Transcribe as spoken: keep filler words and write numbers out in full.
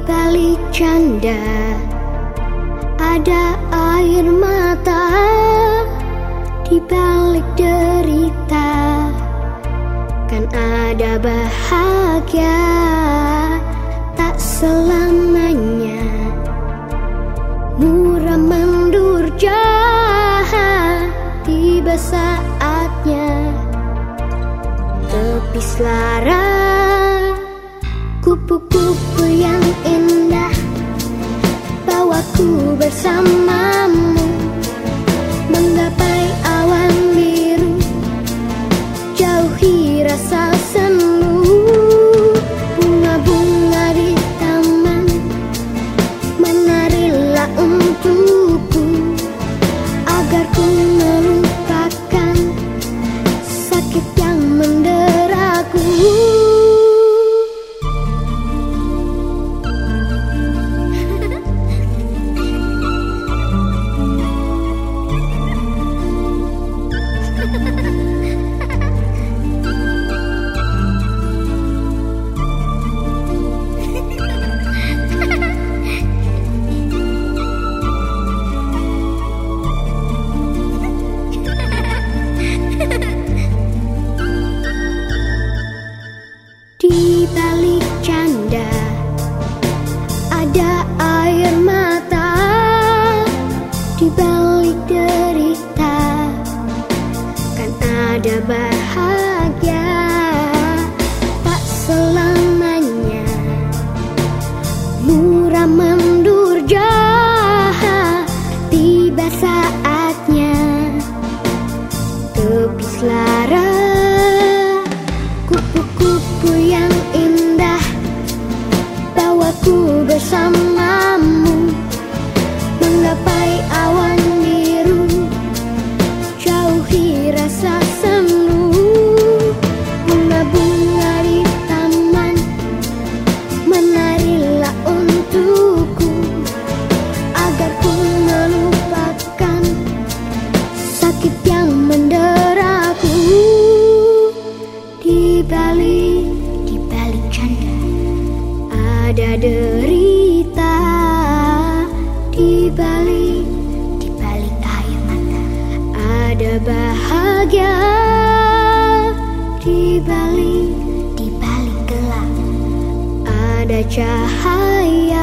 balik canda ada air mata, di balik derita kan ada bahagia. Tak selamanya murah mendurja, tiba saatnya tepis lara. Kupu-kupu yang indah bawaku bersamamu menggapai awan biru, jauhi rasa semu. Bunga-bunga di taman menarilah untukku agar ku melupakan sakit yang menderaku. Di balik canda ada air mata, di balik derita kan ada bahagia. Tak selamanya murah mendurja, tiba saatnya tepis lara. Kupu-kupu yang indah bawaku bersamamu menggapai awan biru, jauhi rasa semu. Bunga-bunga di taman menarilah untukku agar ku melupakan sakit yang menderaku. Di balik, di balik canda ada derita, di balik, di balik air mata ada bahagia. Di balik, di balik gelap ada cahaya.